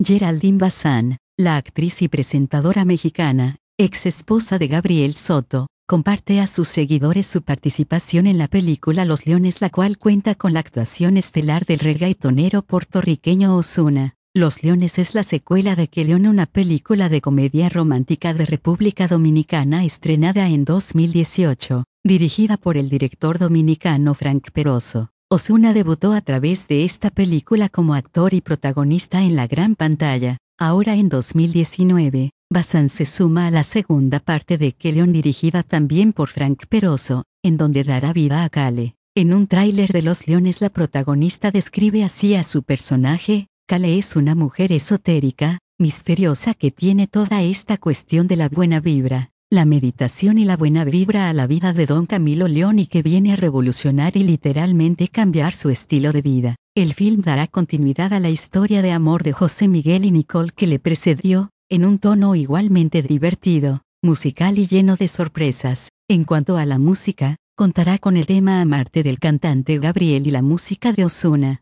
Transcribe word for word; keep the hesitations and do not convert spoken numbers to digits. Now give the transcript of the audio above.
Geraldine Bazán, la actriz y presentadora mexicana, ex esposa de Gabriel Soto, comparte a sus seguidores su participación en la película Los Leones, la cual cuenta con la actuación estelar del reggaetonero puertorriqueño Ozuna. Los Leones es la secuela de Que León, una película de comedia romántica de República Dominicana estrenada en dos mil dieciocho, dirigida por el director dominicano Frank Peroso. Ozuna debutó a través de esta película como actor y protagonista en la gran pantalla. Ahora en dos mil diecinueve, Bazán se suma a la segunda parte de Que León, dirigida también por Frank Peroso, en donde dará vida a Kale. En un tráiler de Los Leones, la protagonista describe así a su personaje: Kale es una mujer esotérica, misteriosa, que tiene toda esta cuestión de la buena vibra, la meditación y la buena vibra a la vida de Don Camilo León, y que viene a revolucionar y literalmente cambiar su estilo de vida. El film dará continuidad a la historia de amor de José Miguel y Nicole que le precedió, en un tono igualmente divertido, musical y lleno de sorpresas. En cuanto a la música, contará con el tema Amarte del cantante Gabriel y la música de Ozuna.